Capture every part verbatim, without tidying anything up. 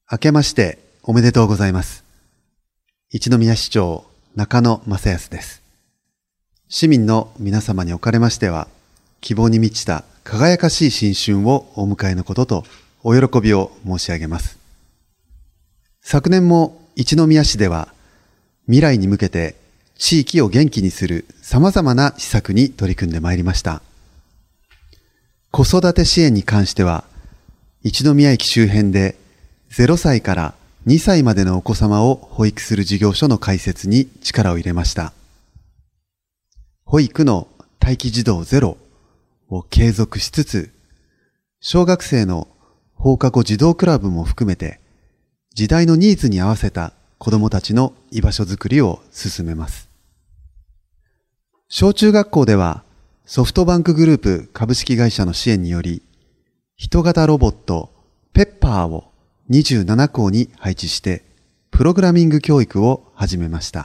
明けましておめでとうございます。一宮市長中野正康です。市民の皆様におかれましては、希望に満ちた輝かしい新春をお迎えのこととお喜びを申し上げます。昨年も一宮市では未来に向けて地域を元気にする様々な施策に取り組んでまいりました。子育て支援に関しては、一宮駅周辺でゼロさいからにさいまでのお子様を保育する事業所の開設に力を入れました。保育の待機児童ゼロを継続しつつ、小学生の放課後児童クラブも含めて、時代のニーズに合わせた子どもたちの居場所づくりを進めます。小中学校ではソフトバンクグループ株式会社の支援により、人型ロボットペッパーをにじゅうななこうに配置してプログラミング教育を始めました。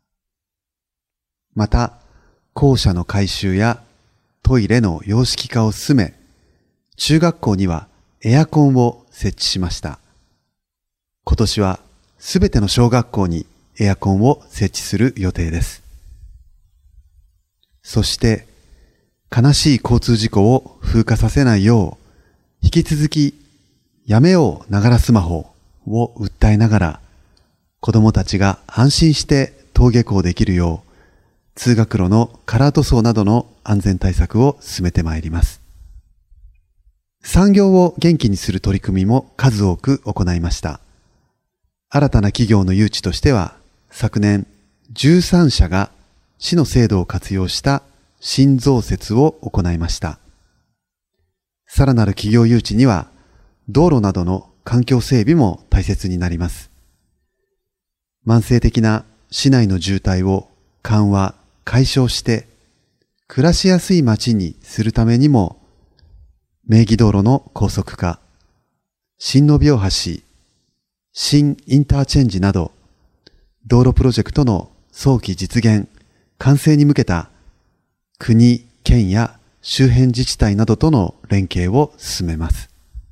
また、校舎の改修やトイレの洋式化を進め、中学校にはエアコンを設置しました。今年はすべての小学校にエアコンを設置する予定です。そして、悲しい交通事故を風化させないよう、引き続きやめようながらスマホを訴えながら、子どもたちが安心して登下校できるよう、通学路のカラー塗装などの安全対策を進めてまいります。産業を元気にする取り組みも数多く行いました。新たな企業の誘致としては、昨年じゅうさんしゃが市の制度を活用した新増設を行いました。さらなる企業誘致には、道路などの環境整備も大切になります。慢性的な市内の渋滞を緩和、解消して、暮らしやすい街にするためにも、名義道路の高速化、新野病橋、新インターチェンジなど、道路プロジェクトの早期実現、完成に向けた国、県や周辺自治体などとの連携を進めます。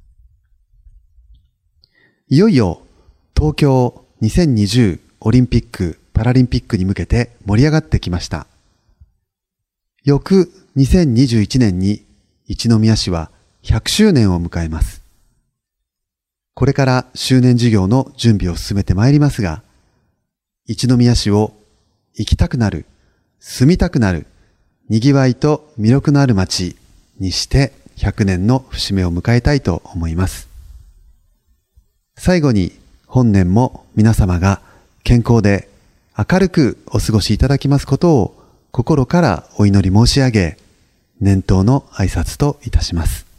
いよいよ東京にせんにじゅうオリンピック・パラリンピックに向けて盛り上がってきました。翌にせんにじゅういちねんに一宮市はひゃくしゅうねんを迎えます。これから周年事業の準備を進めてまいりますが、一宮市を行きたくなる、住みたくなる、にぎわいと魅力のある街にしてひゃくねんの節目を迎えたいと思います。最後に本年も皆様が健康で明るくお過ごしいただきますことを心からお祈り申し上げ、年頭の挨拶といたします。